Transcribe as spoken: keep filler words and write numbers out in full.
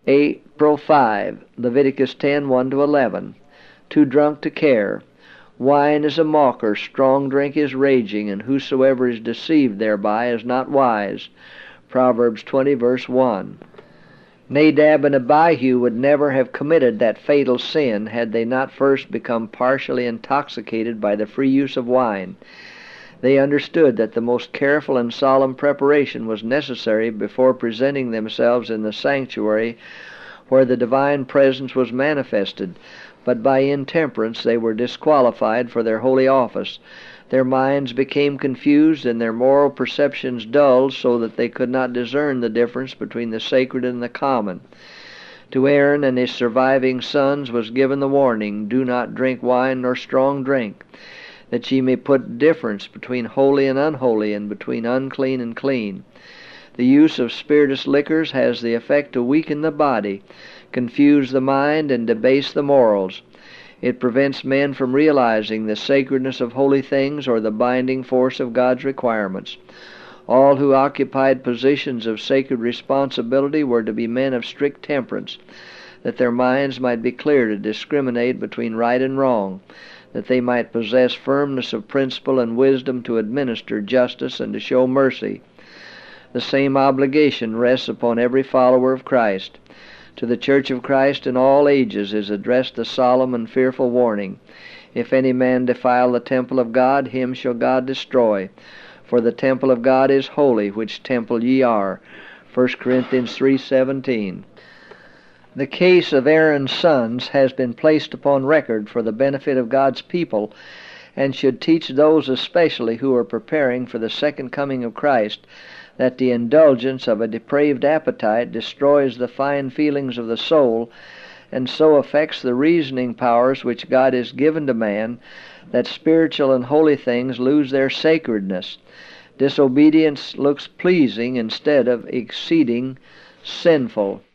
April fifth, Leviticus ten, one to eleven. Too drunk to care. Wine is a mocker, strong drink is raging, and whosoever is deceived thereby is not wise. Proverbs twenty, verse one. Nadab and Abihu would never have committed that fatal sin had they not first become partially intoxicated by the free use of wine. They understood that the most careful and solemn preparation was necessary before presenting themselves in the sanctuary where the divine presence was manifested, but by intemperance they were disqualified for their holy office. Their minds became confused and their moral perceptions dulled, so that they could not discern the difference between the sacred and the common. To Aaron and his surviving sons was given the warning, "Do not drink wine nor strong drink, that ye may put difference between holy and unholy, and between unclean and clean." The use of spirituous liquors has the effect to weaken the body, confuse the mind, and debase the morals. It prevents men from realizing the sacredness of holy things or the binding force of God's requirements. All who occupied positions of sacred responsibility were to be men of strict temperance, that their minds might be clear to discriminate between right and wrong, that they might possess firmness of principle and wisdom to administer justice and to show mercy. The same obligation rests upon every follower of Christ. To the Church of Christ in all ages is addressed the solemn and fearful warning, "If any man defile the temple of God, him shall God destroy. For the temple of God is holy, which temple ye are." First Corinthians three seventeen. The case of Aaron's sons has been placed upon record for the benefit of God's people, and should teach those especially who are preparing for the second coming of Christ that the indulgence of a depraved appetite destroys the fine feelings of the soul, and so affects the reasoning powers which God has given to man, that spiritual and holy things lose their sacredness. Disobedience looks pleasing instead of exceeding sinful.